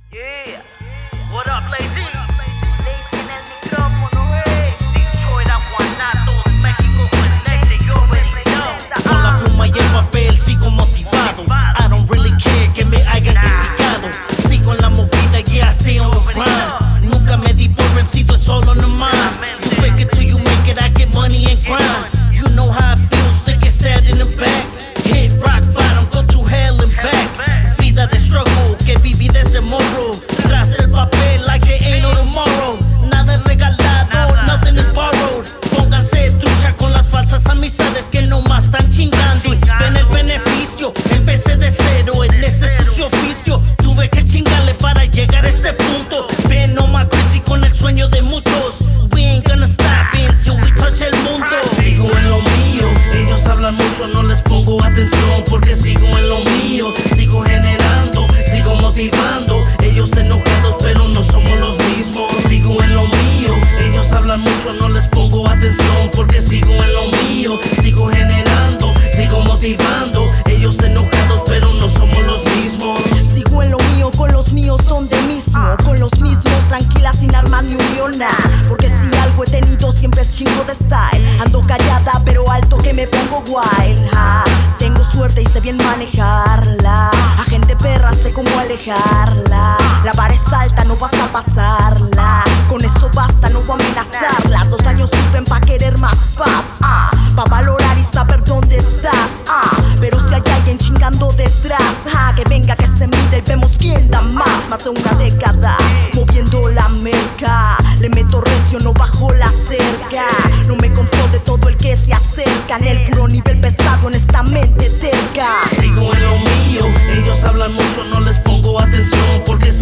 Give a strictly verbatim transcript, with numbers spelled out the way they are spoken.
Yeah. What up, Lazy? Lazy en el micrófono, hey. Detroit, Aguanatos, México Connected, you already know. Con la pluma y el papel sigo motivado. I don't really care que me hayan criticado. Sigo en la movida, yeah, I stay on the grind. Nunca me di por vencido, es solo no mind. You fake it till you make it, I get money and grind. You know how it feels to get stabbed in the back. Hit rock bottom, go through hell and back. Vida de struggle, que viví desde morro. Tras el papel, like there ain't no tomorrow. Nada es regalado, nothing is borrowed. Pónganse trucha con las falsas amistades que nomás están chingando. Y ven el beneficio, empecé de cero en este sucio oficio. Tuve que chingarle para llegar a este punto. Ven, no más crazy con el sueño de muchos. We ain't gonna stop until we touch el mundo. Sigo en lo mío, ellos hablan mucho, no les pongo atención porque sigo en lo mío. Sigo generando, sigo motivando. Ellos enojados pero no somos los mismos. Sigo en lo mío, ellos hablan mucho, no les pongo atención porque sigo en lo mío. Sigo generando, sigo motivando. Ellos enojados pero no somos los mismos. Sigo en lo mío, con los míos donde mismo. Con los mismos, tranquila sin armar ni uniona. Porque si algo he tenido siempre es chingo de style. Ando callada pero alto que me pongo wild, ja. Tengo suerte y sé bien manejarla. A gente perra sé cómo alejarla. La vara es alta, no vas a pasarla. Con esto basta, no voy a amenazarla. Dos años sirven pa' querer más paz, ah. Pa' valorar y saber dónde estás, ah. Pero si hay alguien chingando detrás, ah, que venga, que se mide y vemos quién da más. Más de una década, moviendo la merca. Le meto recio, no bajo la cerca. No me compro de todo el que se acerca. En el puro nivel pesado, en esta mente terca. Sigo en lo mío, ellos hablan mucho, no les pongo atención porque